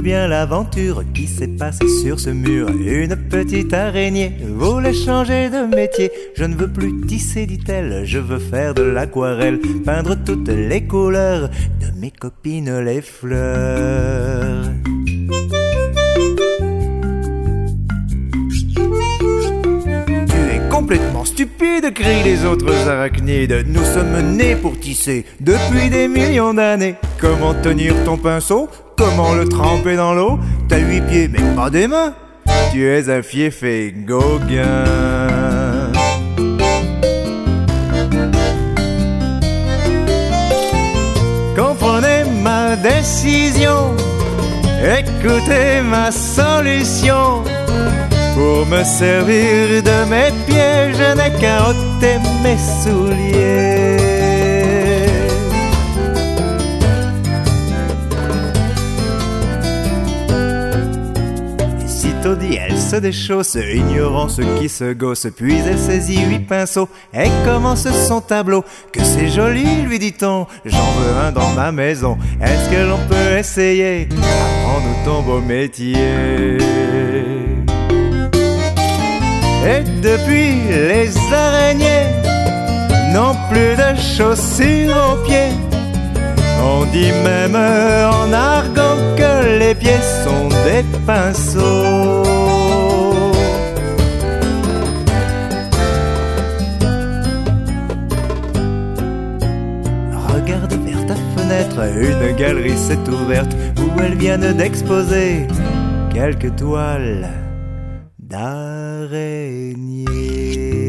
bien l'aventure qui s'est passée sur ce mur. Une petite araignée voulait changer de métier. Je ne veux plus tisser, dit-elle, je veux faire de l'aquarelle, peindre toutes les couleurs de mes copines les fleurs. Complètement stupide, crient les autres arachnides. Nous sommes nés pour tisser depuis des millions d'années. Comment tenir ton pinceau? Comment le tremper dans l'eau? T'as 8 pieds mais pas des mains. Tu es un fiefé Gauguin. Comprenez ma décision, écoutez ma solution. Pour me servir de mes pieds, je n'ai qu'à ôter mes souliers. Et sitôt dit, elle se déchausse, ignorant ce qui se gausse. Puis elle saisit 8 pinceaux et commence son tableau. Que c'est joli, lui dit-on, j'en veux un dans ma maison. Est-ce que l'on peut essayer? Apprends-nous ton beau métier. Et depuis, les araignées n'ont plus de chaussures aux pieds. On dit même en argot que les pieds sont des pinceaux. Regarde vers ta fenêtre, une galerie s'est ouverte où elles viennent d'exposer quelques toiles d'araignée.